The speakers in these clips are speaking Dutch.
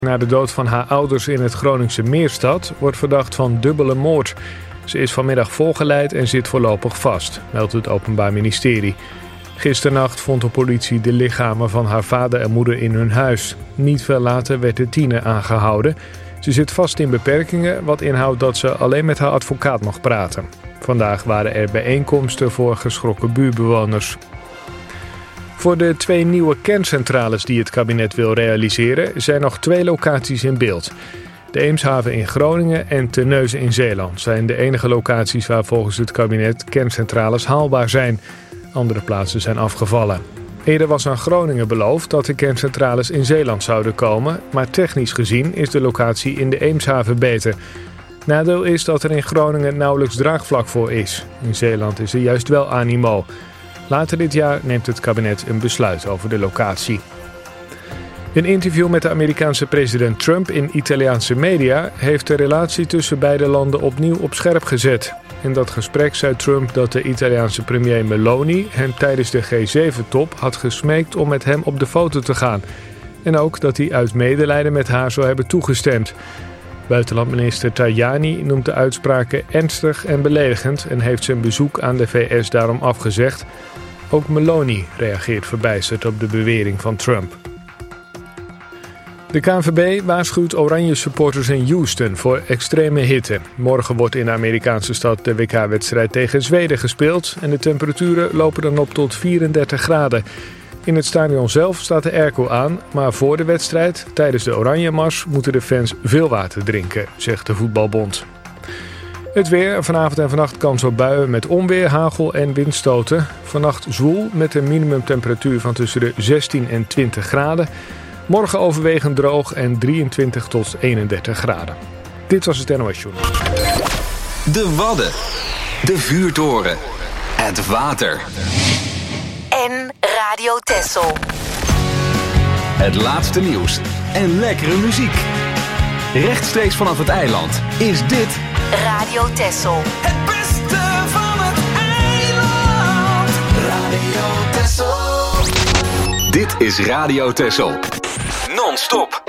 Na de dood van haar ouders in het Groningse Meerstad wordt verdacht van dubbele moord. Ze is vanmiddag voorgeleid en zit voorlopig vast, meldt het Openbaar Ministerie. Gisternacht vond de politie de lichamen van haar vader en moeder in hun huis. Niet veel later werd de tiener aangehouden. Ze zit vast in beperkingen, wat inhoudt dat ze alleen met haar advocaat mag praten. Vandaag waren er bijeenkomsten voor geschrokken buurtbewoners. Voor de 2 nieuwe kerncentrales die het kabinet wil realiseren zijn nog 2 locaties in beeld. De Eemshaven in Groningen en Terneuzen in Zeeland zijn de enige locaties waar volgens het kabinet kerncentrales haalbaar zijn. Andere plaatsen zijn afgevallen. Eerder was aan Groningen beloofd dat de kerncentrales in Zeeland zouden komen, maar technisch gezien is de locatie in de Eemshaven beter. Nadeel is dat er in Groningen nauwelijks draagvlak voor is. In Zeeland is er juist wel animo. Later dit jaar neemt het kabinet een besluit over de locatie. Een interview met de Amerikaanse president Trump in Italiaanse media heeft de relatie tussen beide landen opnieuw op scherp gezet. In dat gesprek zei Trump dat de Italiaanse premier Meloni hem tijdens de G7-top had gesmeekt om met hem op de foto te gaan. En ook dat hij uit medelijden met haar zou hebben toegestemd. Buitenlandminister Tajani noemt de uitspraken ernstig en beledigend en heeft zijn bezoek aan de VS daarom afgezegd. Ook Meloni reageert verbijsterd op de bewering van Trump. De KNVB waarschuwt Oranje supporters in Houston voor extreme hitte. Morgen wordt in de Amerikaanse stad de WK-wedstrijd tegen Zweden gespeeld en de temperaturen lopen dan op tot 34 graden. In het stadion zelf staat de airco aan, maar voor de wedstrijd, tijdens de Oranjemars, moeten de fans veel water drinken, zegt de voetbalbond. Het weer, vanavond en vannacht kans op buien met onweer, hagel en windstoten. Vannacht zwoel met een minimumtemperatuur van tussen de 16 en 20 graden. Morgen overwegend droog en 23 tot 31 graden. Dit was het NOS Journal. De Wadden, de vuurtoren, het water. En Radio Texel. Het laatste nieuws en lekkere muziek. Rechtstreeks vanaf het eiland is dit Radio Texel. Het beste van het eiland. Radio Texel. Dit is Radio Texel. Non-stop.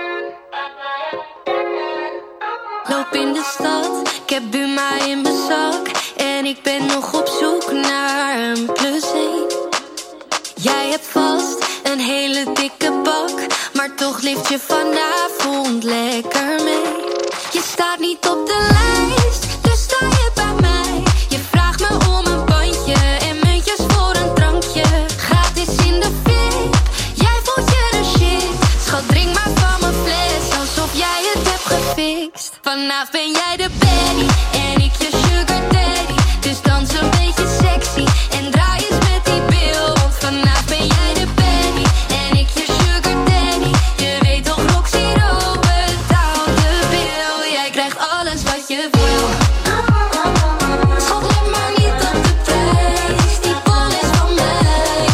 Loop in de stad, ik heb Buma in mijn zak. En ik ben nog op zoek naar een +1. Jij hebt vast een hele dikke bak, maar toch lift je vanavond lekker mee. Je staat niet op de lijst, dus sta je bij mij. Je vraagt me om een bandje en muntjes voor een drankje. Gratis in de VIP, jij voelt je de shit. Schat, drink maar van mijn fles, alsof jij het hebt gefixt. Vanavond ben jij de baddie en ik je sugar daddy. Dus dans een beetje sexy en draai eens met die bil. Want vanavond ben jij de baddie en ik je sugar daddy. Je weet toch, Roxy Rowe betaalt de bil. Jij krijgt alles wat je wil. Schat, let maar niet op de prijs, die bol is van mij.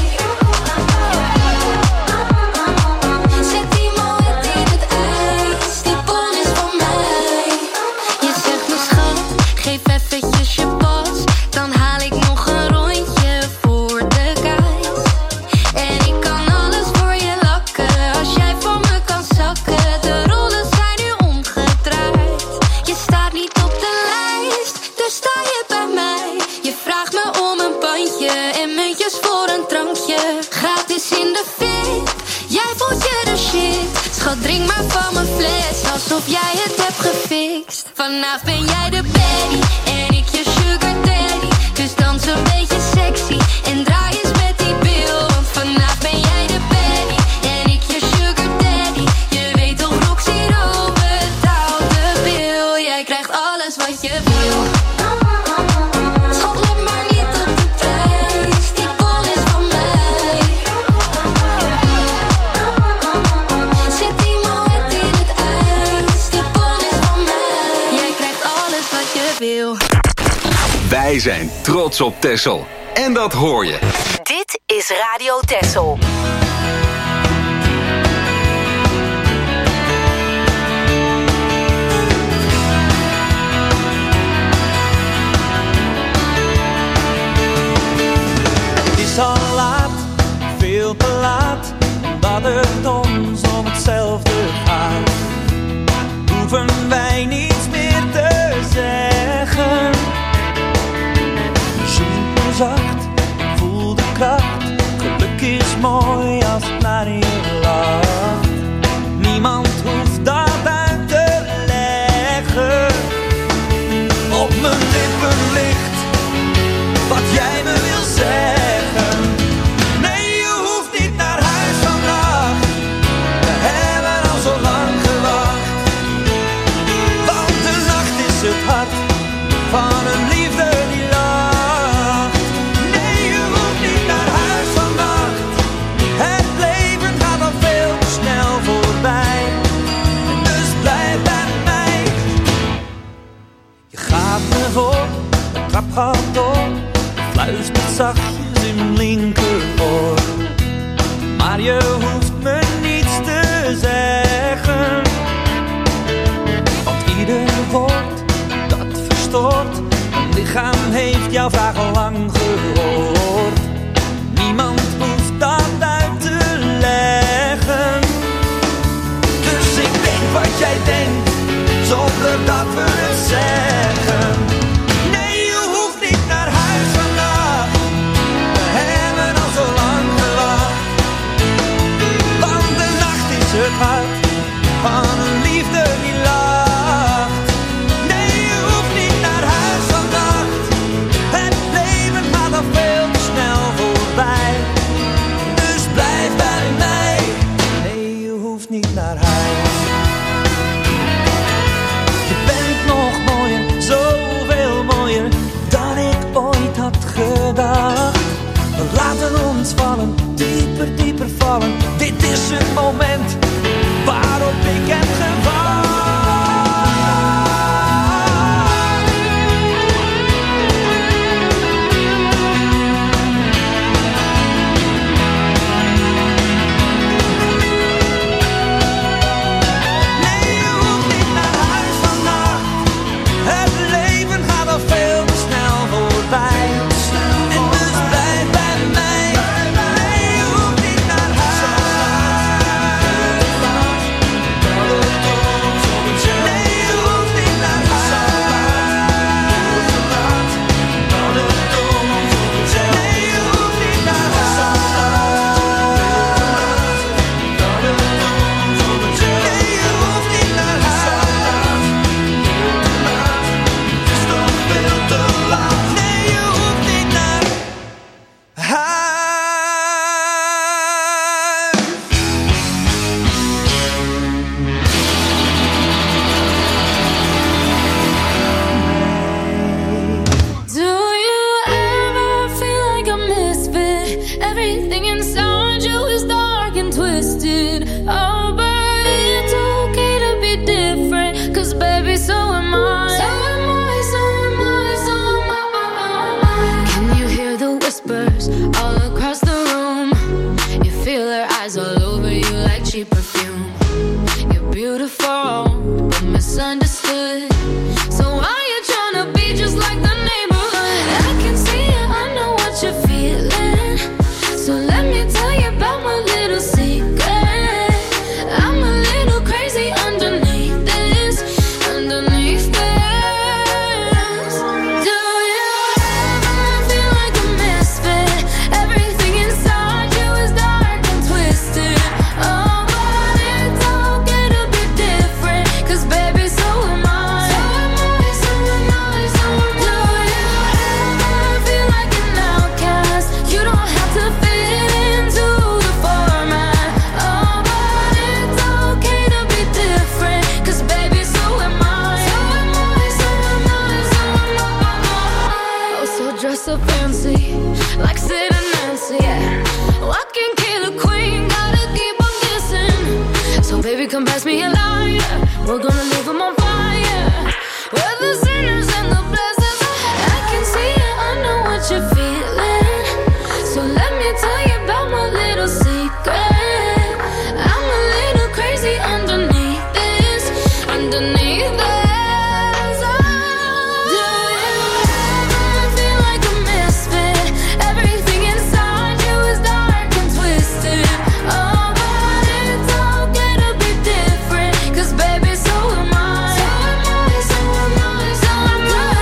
Zet die moed in het ijs, die bol is van mij. Je zegt me schat, geef eventjes je pas, dan haal ik nog een rondje voor de guys. En ik kan alles voor je lakken, als jij voor me kan zakken. De rollen zijn nu omgedraaid. Je staat niet op de lijst, dus sta je bij mij. Je vraagt me om een bandje en muntjes voor een drankje. Gratis in de VIP, jij voelt je de shit. Schat, drink maar van mijn fles, alsof jij het hebt gefixt. Vanavond ben jij de baddie en ik je sugar daddy. Dus dans een beetje sexy en draai eens met die bil. Want vanavond ben jij de baddie en ik je sugar daddy. Je weet toch, Roxy Rowe betaalt de bil. Jij krijgt alles wat je wil. Schat, let maar niet op de prijs, die bol is van mij. Zet die moed in het ijs, die bol is van mij. Jij krijgt alles wat je wil. Wij zijn trots op Texel. En dat hoor je. Dit is Radio Texel. Het is al laat, veel te laat, omdat het ons om hetzelfde gaat. naar voren, de trap gaat door, fluistert zachtjes in linkeroor. Maar je hoeft me niets te zeggen, want ieder woord dat verstoort mijn lichaam heeft jouw vraag al lang gehoord. Niemand hoeft dat uit te leggen, dus ik denk wat jij denkt, zonder dat we het zeggen. Nee, je hoeft niet naar huis vandaag, we hebben al zo lang gewacht. Want de nacht is het hart van een liefde die lacht. Nee, je hoeft niet naar huis vannacht, het leven gaat al veel te snel voorbij. Dus blijf bij mij, nee, je hoeft niet naar huis. Je bent nog mooier, zoveel mooier dan ik ooit had gedacht. We laten ons vallen, dieper, dieper vallen. Dit is het moment waarop ik heb gewacht. Nee, je hoeft niet naar huis vandaag, het leven gaat al veel te snel voorbij. En dus blijf bij mij, nee, je hoeft niet naar huis. Nee, je hoeft niet naar huis. Nee, je hoeft niet naar Do you ever feel like a misfit? Everything inside you is dark and twisted. Oh, but it's okay to be different, 'cause baby, so am I. So am I, so am I, so am I. Can you hear the whispers all across the room? You feel their eyes all over you like cheap perfume. You're beautiful, but misunderstood. So why you tryna be just like the neighborhood? I can see it, I know what you're feeling. So let me tell you about my little secret. I'm a little crazy underneath this, underneath this. Do you ever feel like a misfit? Everything inside you is dark and twisted. Oh, but it's okay to be different, 'cause baby, so am I. So am I, so am I, so am I. Do you ever feel like an outcast? You don't have to fit into the format. Oh, but it's okay to be different, 'cause baby, so am I. So am I, so am I, so am I. Oh, so dress up fancy, like Sid and Nancy, yeah. Walking killer queen, gotta keep on kissing. So baby, come pass me a lighter, we're gonna leave them on fire. We're the sinners and the blessings. I can see it, I know what you're feeling. So let me tell you about my little secret. I'm a little crazy underneath this, underneath this. Do you ever feel like a misfit? Everything inside you is dark and twisted. Oh, but it's okay to be different, 'cause baby, so am I. So am I, so am I, so am I.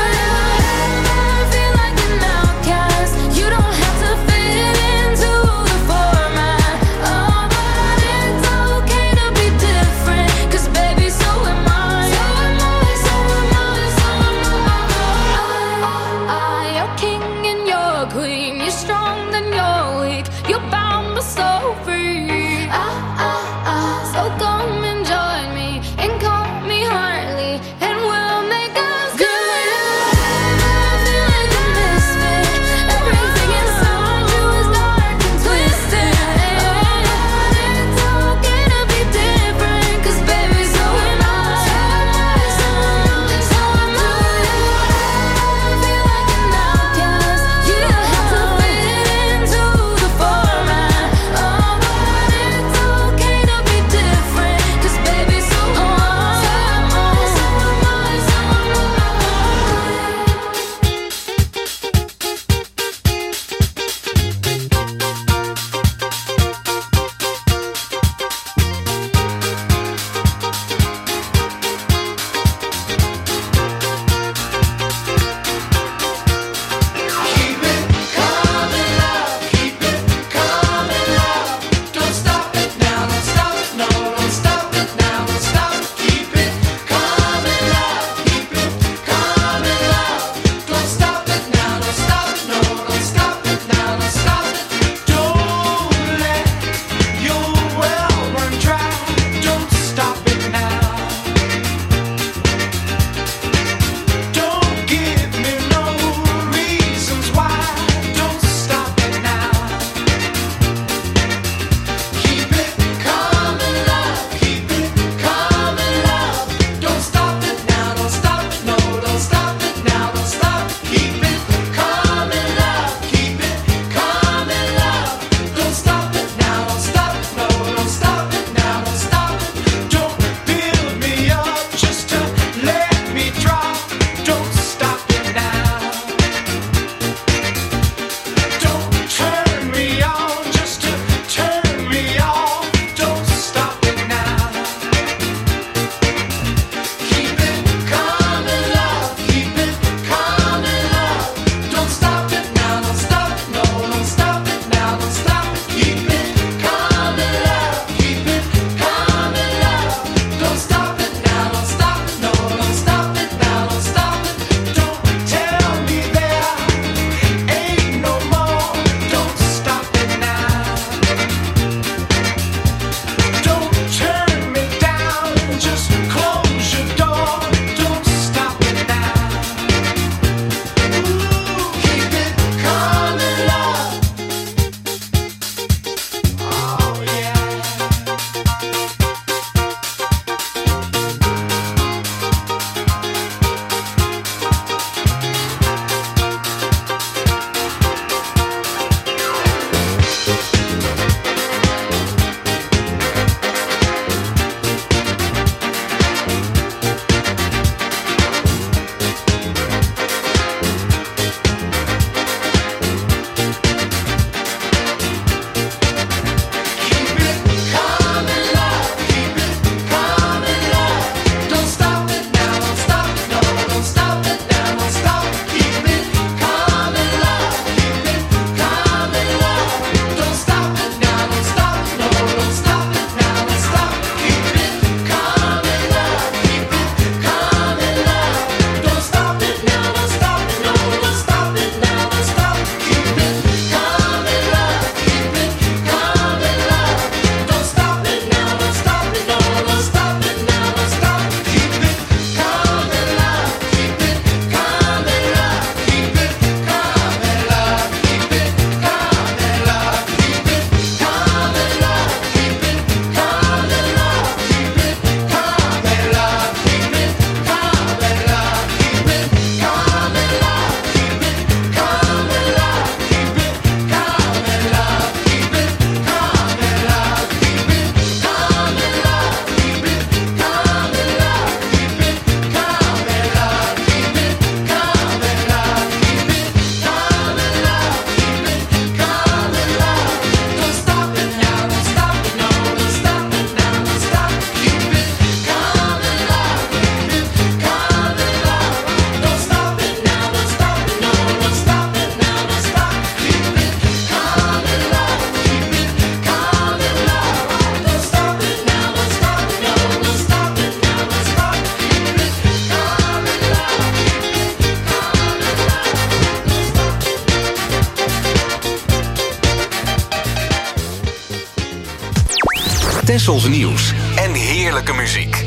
Tessels nieuws en heerlijke muziek.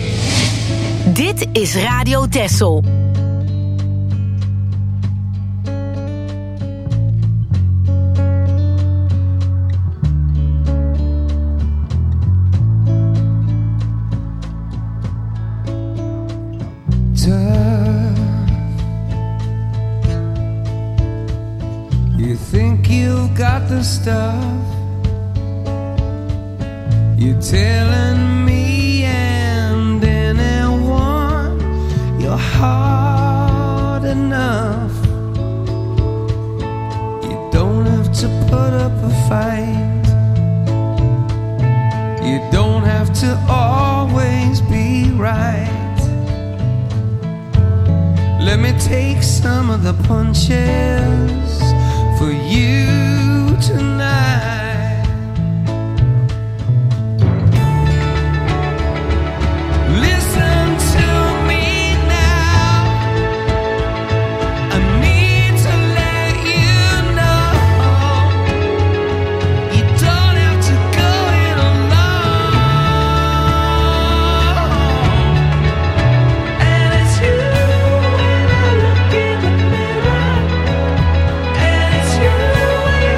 Dit is Radio Tessel. You think you've got the stuff, you're telling me and anyone you're hard enough. You don't have to put up a fight, you don't have to always be right. Let me take some of the punches for you tonight. Listen to me now, I need to let you know, you don't have to go it alone. And it's you when I look in the mirror, and it's you when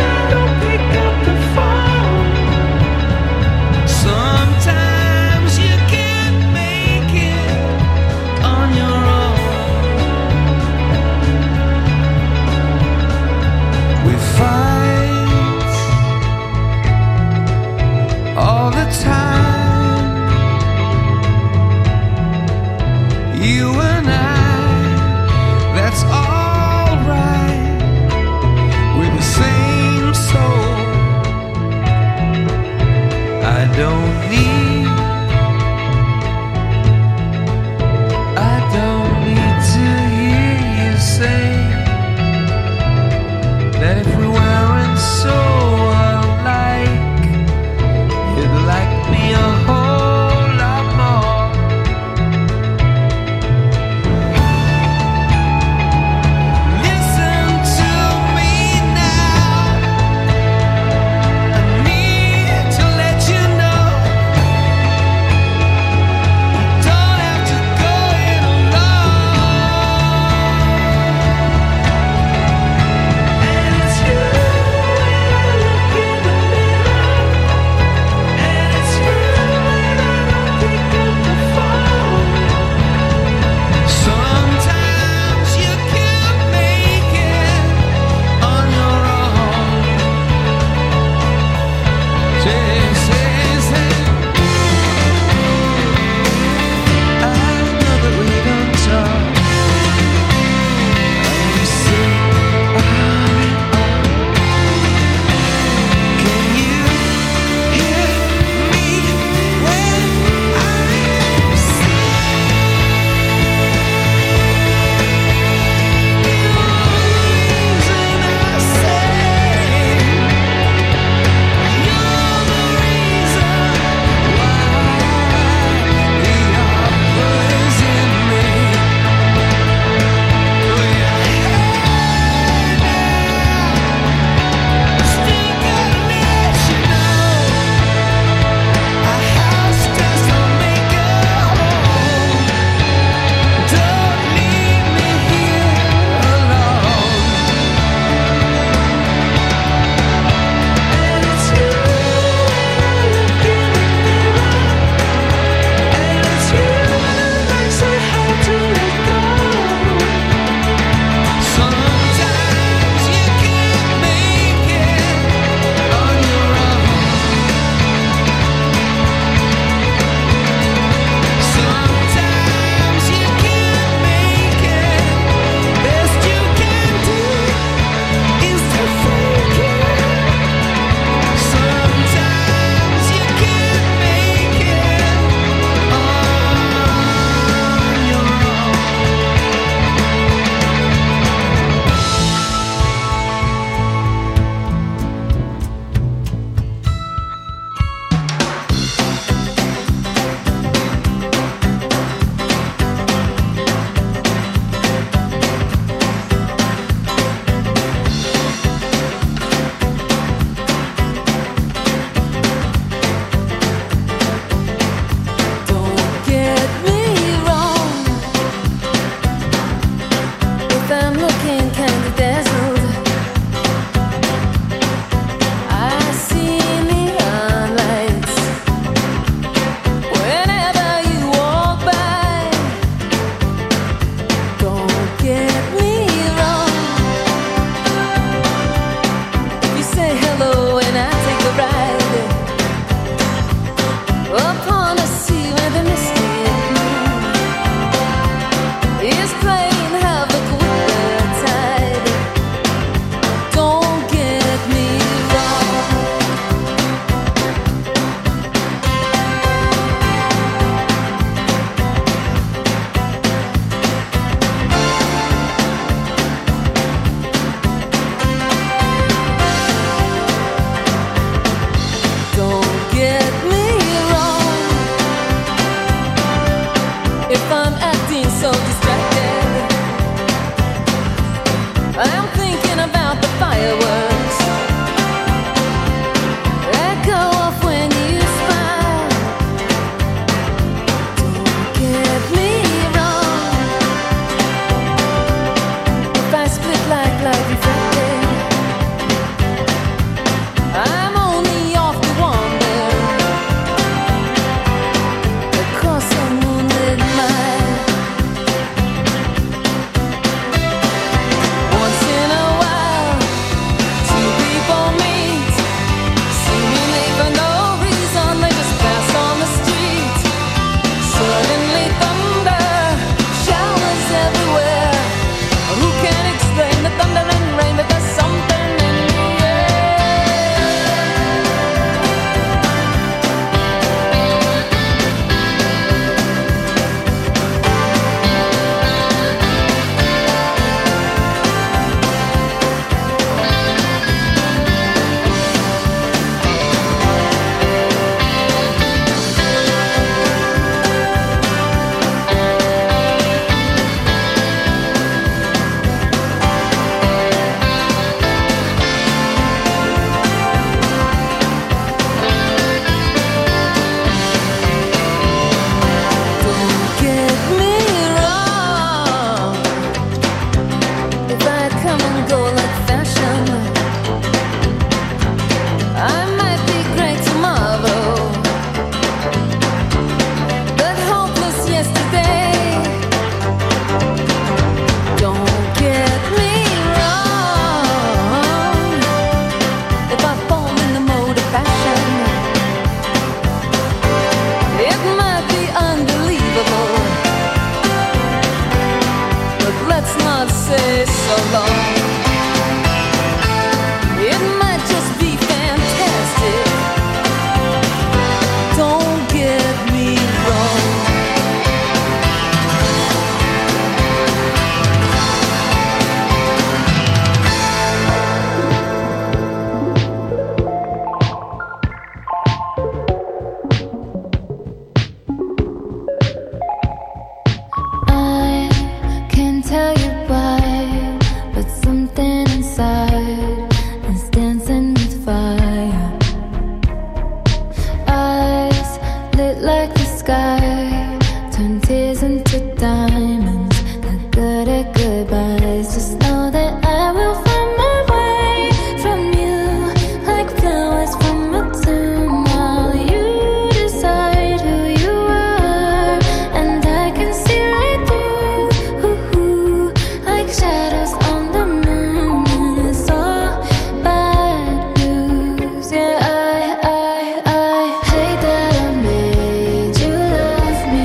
if I'm acting so distracted. I'm thinking about the fireworks that go off when you smile. Don't get me wrong, if I split like light reflected, I'm only off to wander across a moonlit mile. Once in a while, two people meet, seemingly for no reason. They just pass on the street. Suddenly thunder showers everywhere. Who can explain the thunder and rain? But there's something in the Don't get me wrong, if I come and go like fashion, I might be great tomorrow, but hopeless yesterday. Don't get me wrong, if I fall in the mode of fashion, it might be unbelievable, but let's not say so long. It might just be fantastic. Don't get me wrong. I can't tell you why, but something inside is dancing with fire. Eyes lit like the sky, turn tears into diamonds. Not good at goodbyes. Just know that I will find my way from you, like flowers from a tomb. While you decide who you are, and I can see right through, like shadows on the moon. And it's all bad news. Yeah, I hate that I made you love me.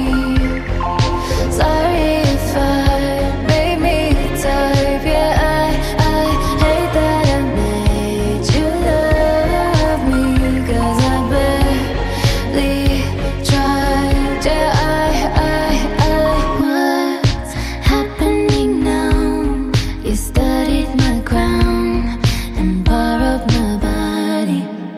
Sorry if I made me type. Yeah, I hate that I made you love me, 'cause I barely tried. Yeah, what's happening now? You studied my crown and borrowed my body.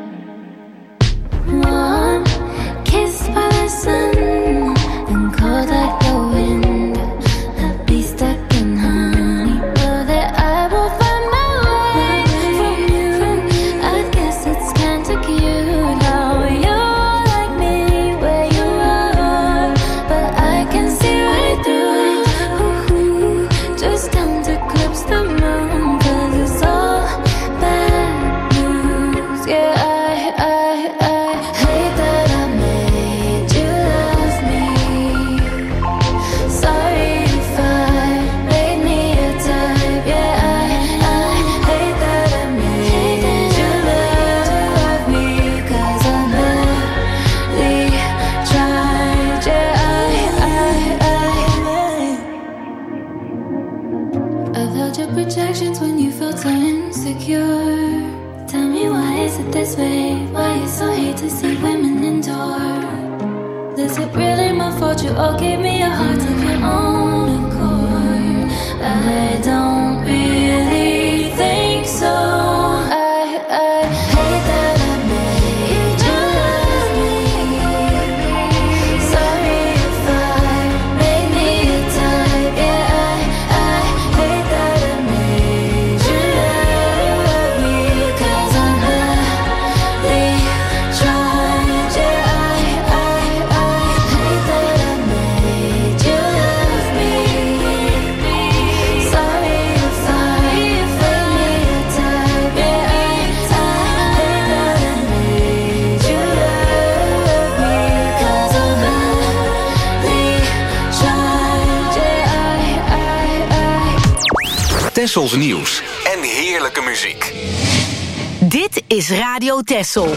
One kiss by the sun and cold like the wind. I'll be stuck in honey. Know that I will find my way from you. I guess it's kinda cute how you're like me where you are, but I can see right through. Just come to eclipse the moon, 'cause it's all bad news. Yeah, I hate that I made you love me. Sorry if I made me a type. Yeah, I hate that I made you love me, 'cause I barely tried. Yeah, I've held your projections when you felt so insecure. Tell me, why is it this way? Why you so hate to see women endure? Is it really my fault you all gave me a heart of your own accord? I don't really think so. I hate that I made you love me. Sorry if I Tessels nieuws en heerlijke muziek. Dit is Radio Tessel.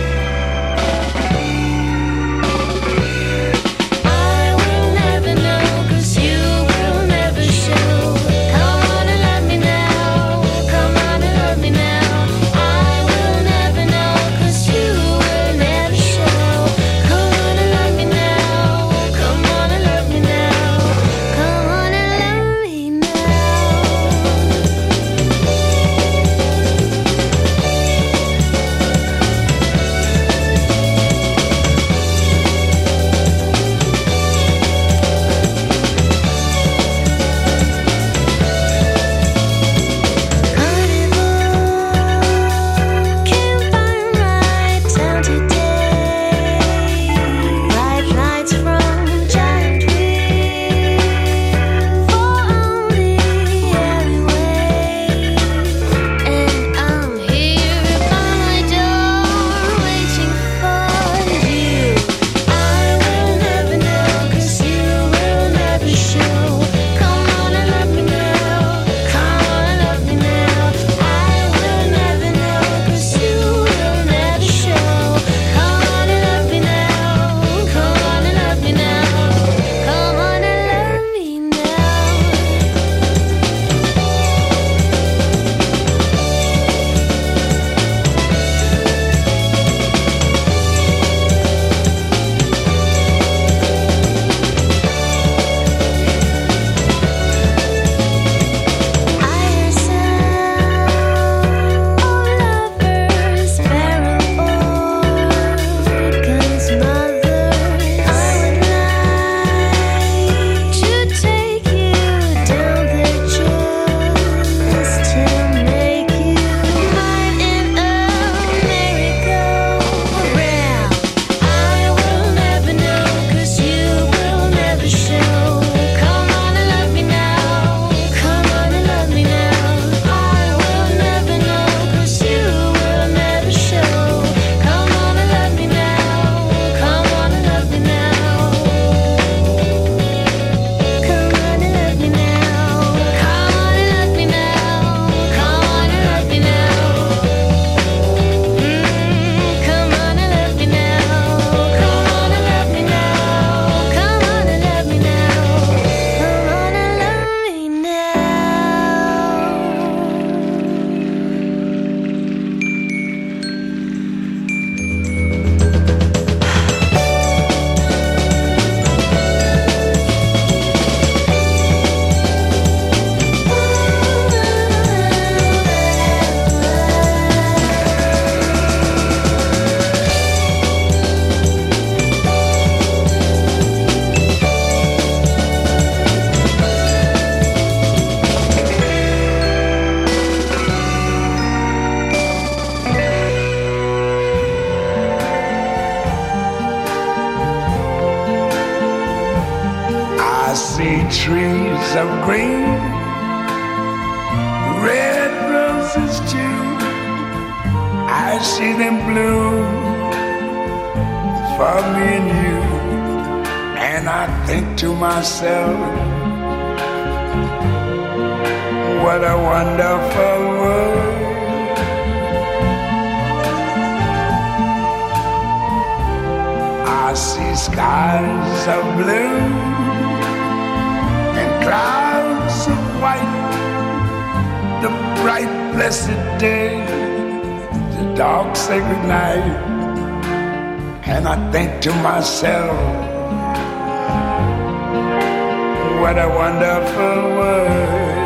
see trees of green, red roses too. I see them bloom for me and you. And I think to myself, what a wonderful world. I see skies of blue and clouds of white, the bright blessed day, the dark sacred night. And I think to myself, what a wonderful world.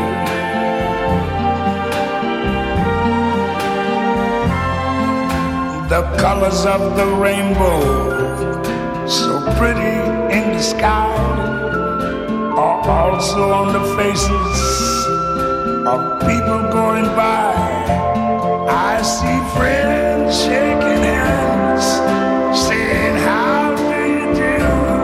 The colors of the rainbow, so pretty in the sky, are also on the faces of people going by. I see friends shaking hands, saying, how do you do?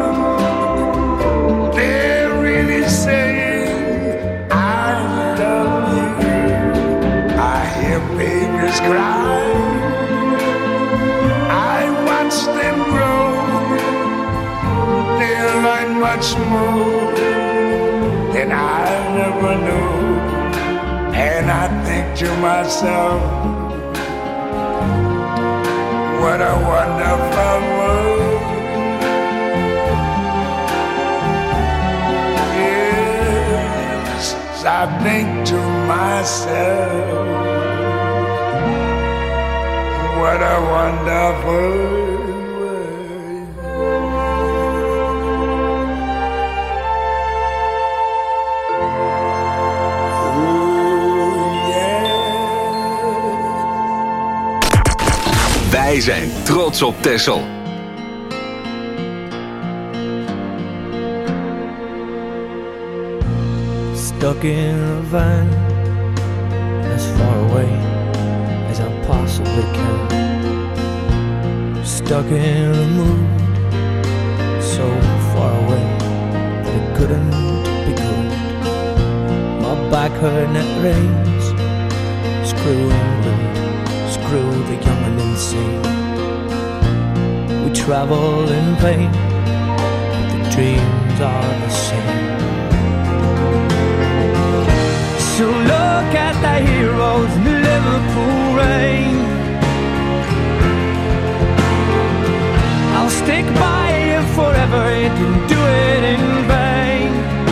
They're really saying, I love you. I hear babies cry, I watch them grow. They'll learn much more than I never knew. And I think to myself, what a wonderful world. Yes, I think to myself, what a wonderful world. Wij zijn trots op Texel. Stuck in a van as far away as I possibly can. Stuck in a mood so far away that it couldn't be good. My back hurt and it rains. Screw England, screw the young and insane. We travel in vain, but the dreams are the same. So look at the heroes in the Liverpool rain. I'll stick by you forever, you didn't do it in vain.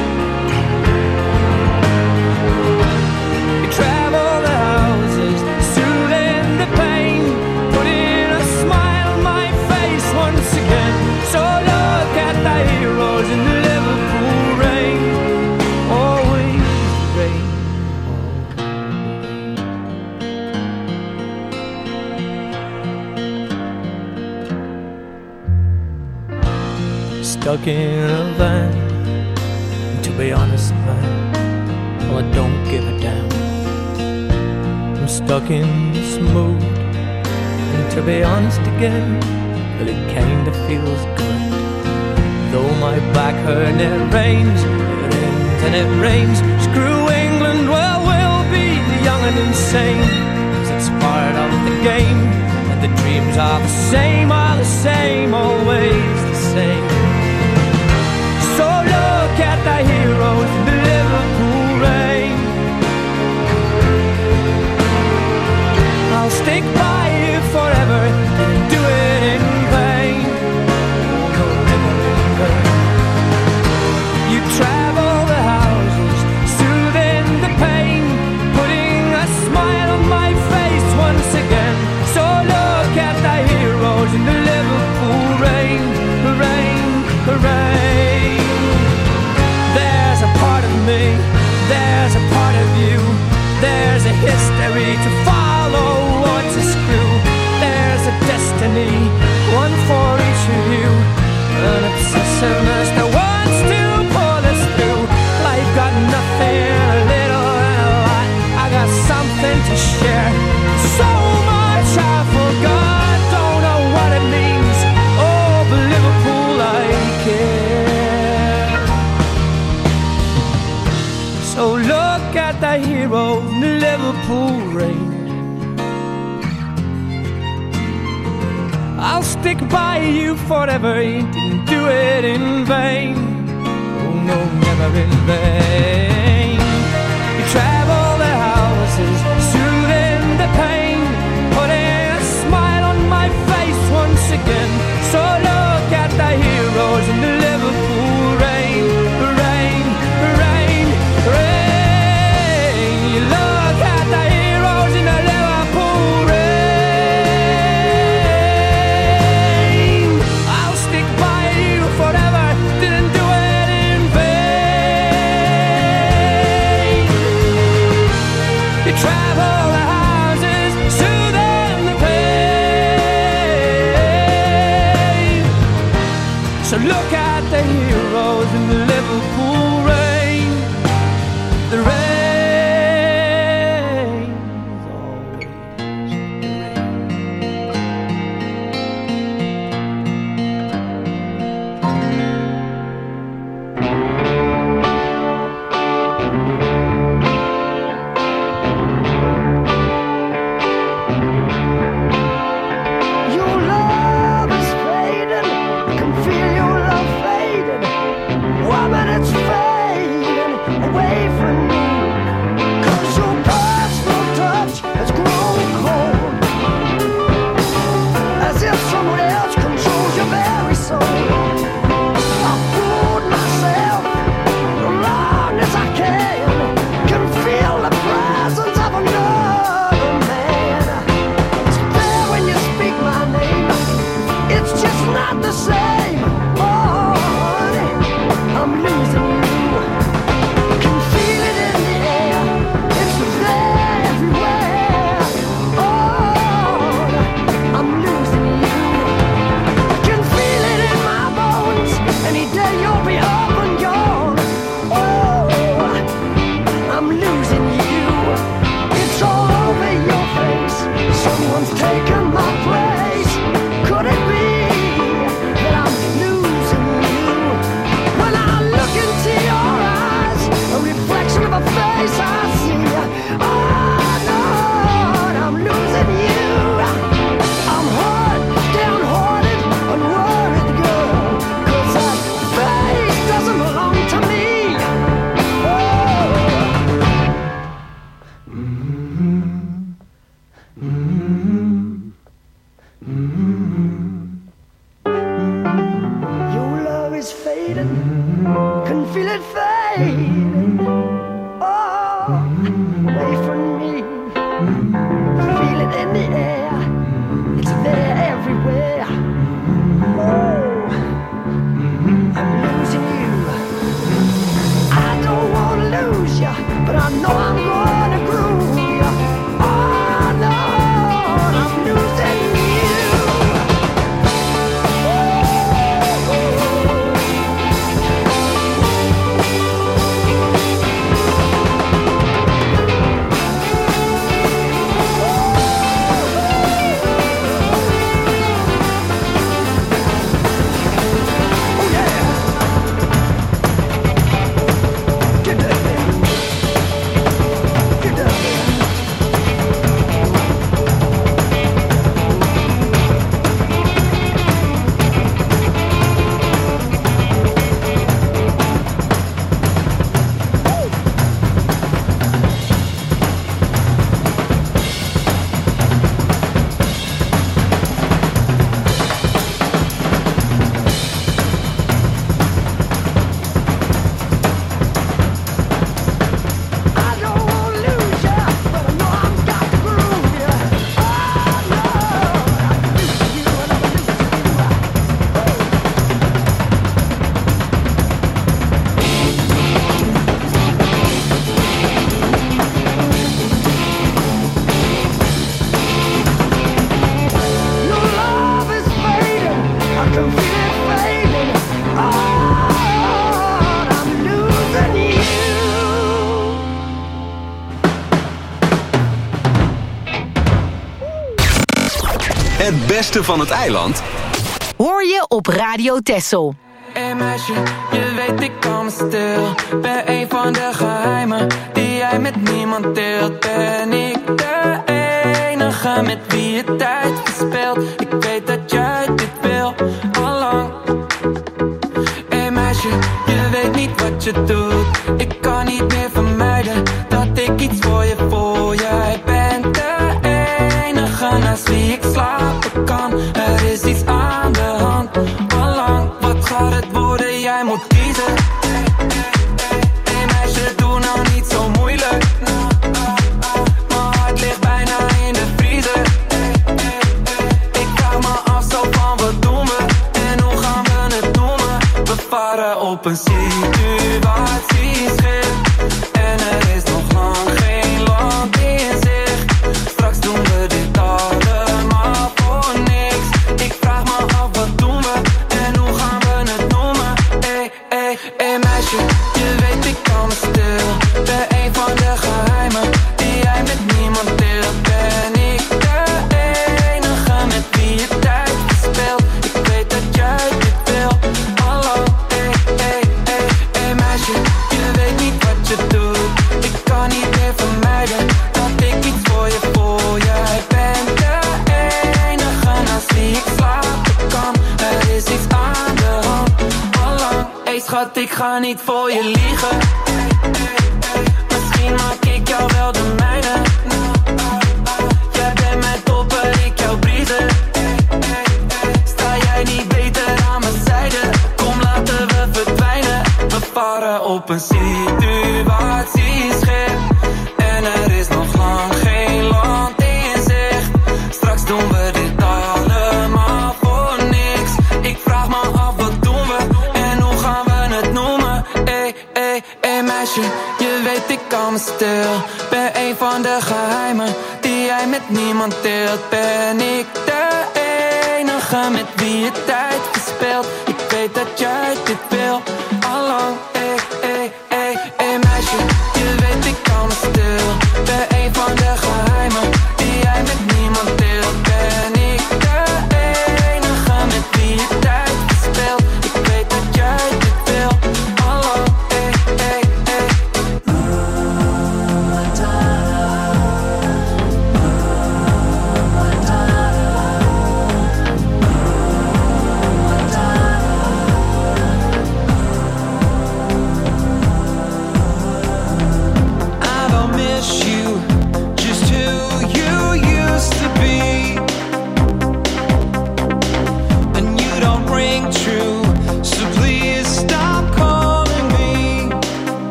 You travel the houses, soothing the pain, putting a smile on my face once again. So look at the heroes in the Liverpool rain. Always rain. Stuck in a van, and to be honest, man, well, I don't give a damn. I'm stuck in this mood, and to be honest again, well, it kinda feels good. Though my back hurt and it rains and it rains. Screw England, well, we'll be young and insane, 'cause it's part of the game, and the dreams are the same, always the same. So look at the heroes in the Liverpool rain. I'll stick by you forever, didn't do it in vain. Oh, no, never in vain. You travel the houses, soothing the pain, putting a smile on my face once again. So look at the heroes in the Liverpool rain, rain, rain. There's a part of me, there's a part of you, there's a history to follow or to screw. There's a destiny, one for each of you, an obsessiveness that wants to pull us through. Life got nothing, a little and a lot. I got something to share, so much I forgot, don't know what it means. Oh, but Liverpool, I care. So look at the hero in the Liverpool rain. I'll stick by you forever, you didn't do it in vain. Oh no, never in vain. You travel the houses, soothing the pain, putting a smile on my face once again. So look at the heroes in the Liverpool rain, rain, rain, rain. You look at the heroes in the Liverpool rain. I'll stick by you forever, didn't do Het beste van het eiland hoor je op Radio Texel. Hey meisje, je weet ik kan stil. Ben een van de geheimen die jij met niemand deelt. Ben ik de enige met wie je tijd verspeelt. Ik weet dat jij dit wil, allang. Hey meisje, je weet niet wat je doet. Ik kan niet meer vermijden dat ik iets voor je voel. Jij bent de enige naast wie ik slapen kan. Er is iets aan de hand, allang. Wat gaat het worden? Jij moet kiezen. Hey meisje, doe nou niet zo moeilijk. Mijn hart ligt bijna in de vriezer. Ik vraag me af zo van wat doen we en hoe gaan we het noemen. We varen op een situatieschip en er is nog lang geen land in zicht. Straks doen we dit allemaal voor niks. Ik vraag me af wat doen we en hoe gaan we het noemen. Hey meisje, je weet ik kan stil. Ben een van de geheimen die jij met niemand deelt. Ben ik de enige met wie je tijd verspeelt. Ik weet dat jij dit wil, hallo. Hey meisje, je weet niet wat je doet. Ik kan niet meer vermijden dat ik iets voor je voel. Jij bent de enige naast wie ik slapen kan. Er is iets aan de hand, allang. Hey schat, ik ga niet voor je liegen. Misschien maak ik jou wel de mijne. Jij bent mijn topper, ik jou briezen. Sta jij niet beter aan mijn zijde? Kom laten we verdwijnen. We varen op een situatieschip en er is nog lang geen land in zicht. Straks doen we dit allemaal voor niks. Ik vraag me af wat doen we en hoe gaan we het noemen. meisje, je weet ik kan me stil. Ben een van de geheimen die jij met niemand deelt. Ben ik de enige met wie je tijd verspilt. Ik weet dat jij dit wil, allang. Meisje, je weet ik kan me stil. Ben een van de geheimen die jij met niemand deelt. Ben ik de enige met wie je tijd verspilt. Ik weet dat jij dit wil, allang.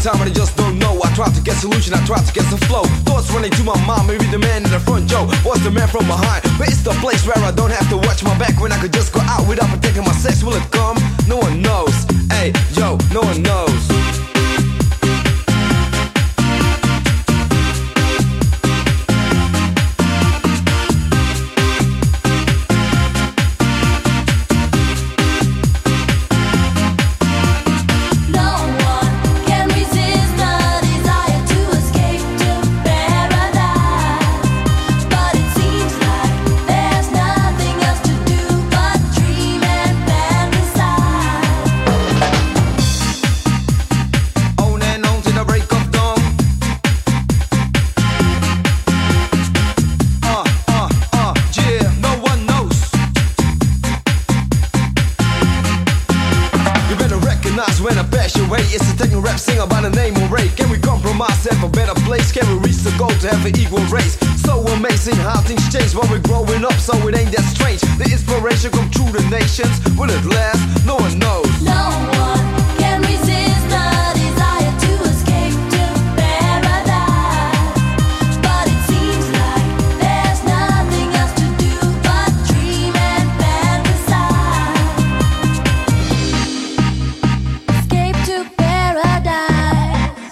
time and I just don't know. I try to get solution, I try to get some flow. Thoughts running to my mind, maybe the man in the front, Joe. What's the man from behind? But it's the place where I don't have to watch my back, when I could just go out without protecting my sex. Will it come? No one knows. Hey, yo, no one knows. When I pass your way, it's a techno rap singer by the name of Ray. Can we compromise, have a better place? Can we reach the goal to have an equal race? So amazing how things change while we're growing up, so it ain't that strange. The inspiration come through the nations. Will it last? No one knows. No one can resist the desire to escape to paradise. But it seems like there's nothing else to do but dream and fantasize. Escape to paradise.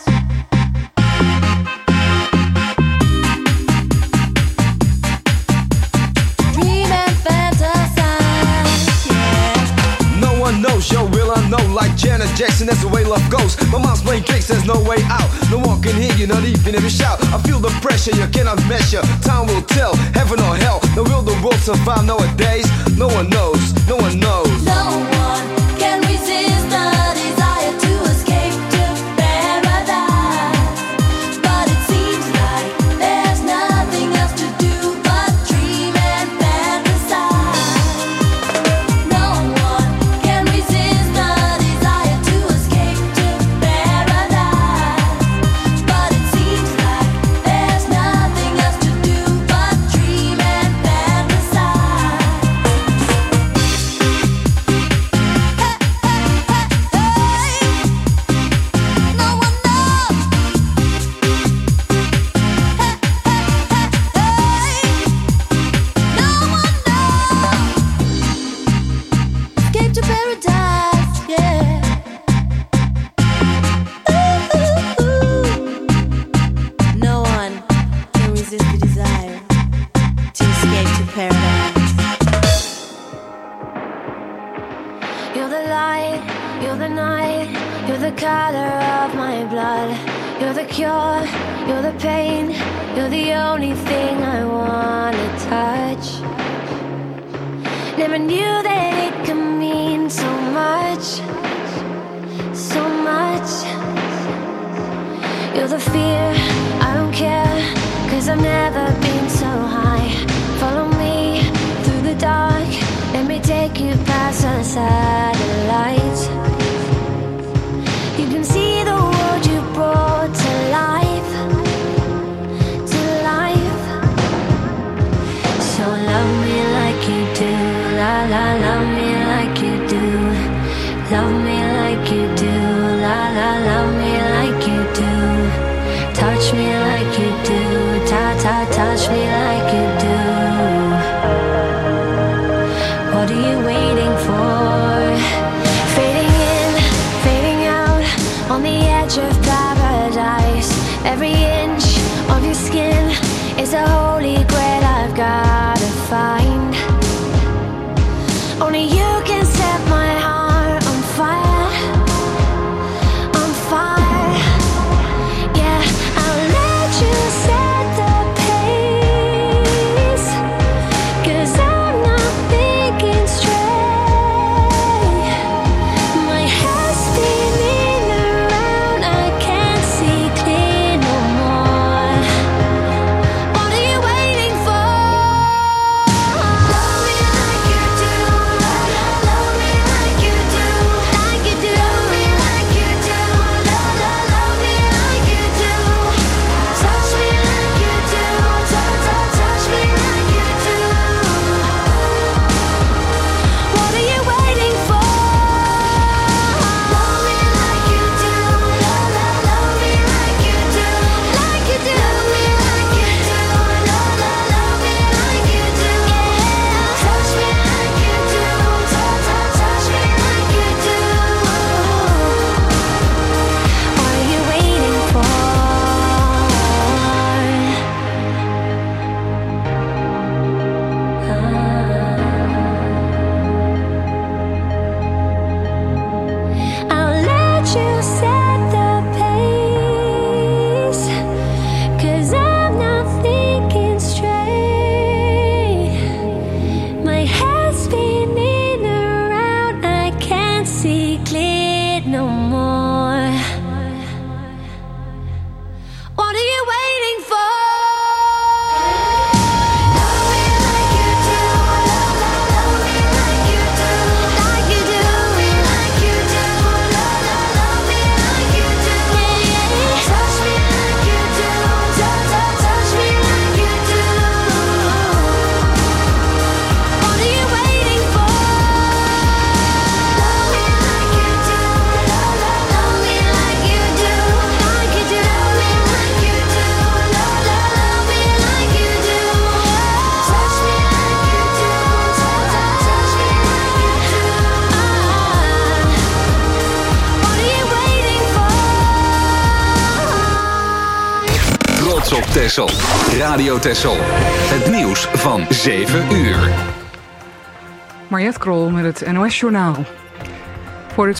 Dream and fantasize, yeah. No one knows, yo, will I know? Like Janet Jackson, that's the way love goes. My mom's playing tricks, there's no way out. No one can hear you, not even if you shout. I feel the pressure, you cannot measure. Time will tell, heaven or hell. Now will the world survive nowadays? No one knows, no one knows. No one can resist the desire to escape to paradise. But it seems like there's nothing else to do but dream and fantasize. No one can resist the desire to escape to paradise. But it seems like there's nothing else to do but dream and fantasize. No one knows. No one knows. Escape to paradise, yeah. No one can resist the desire to escape to paradise. You're the light, you're the night, you're the color of my blood. You're the cure, you're the pain, you're the only thing I wanna touch. Never knew that it could mean so much, so much. You're the fear, I don't care, 'cause I've never been so high. Follow me through the dark, let me take you past the satellites. You can see the world you brought to life, to life. So love me like you do, la la, love me like you do. Love me like you do, la la, love me like you do. Touch me like you do, ta ta, touch me like you do. What are you waiting for? Fading in, fading out, on the edge of paradise. Every inch of your skin is a holy grail I've gotta find. Only you can set my heart on fire, on fire. Yeah, I'll let you set the pace. you set the pace, 'cause I'm not thinking straight. My head's spinning around, I can't see clear no more. What are you waiting for? Op Texel. Radio Texel. Het nieuws van 7 uur. Mariette Krol met het NOS Journaal.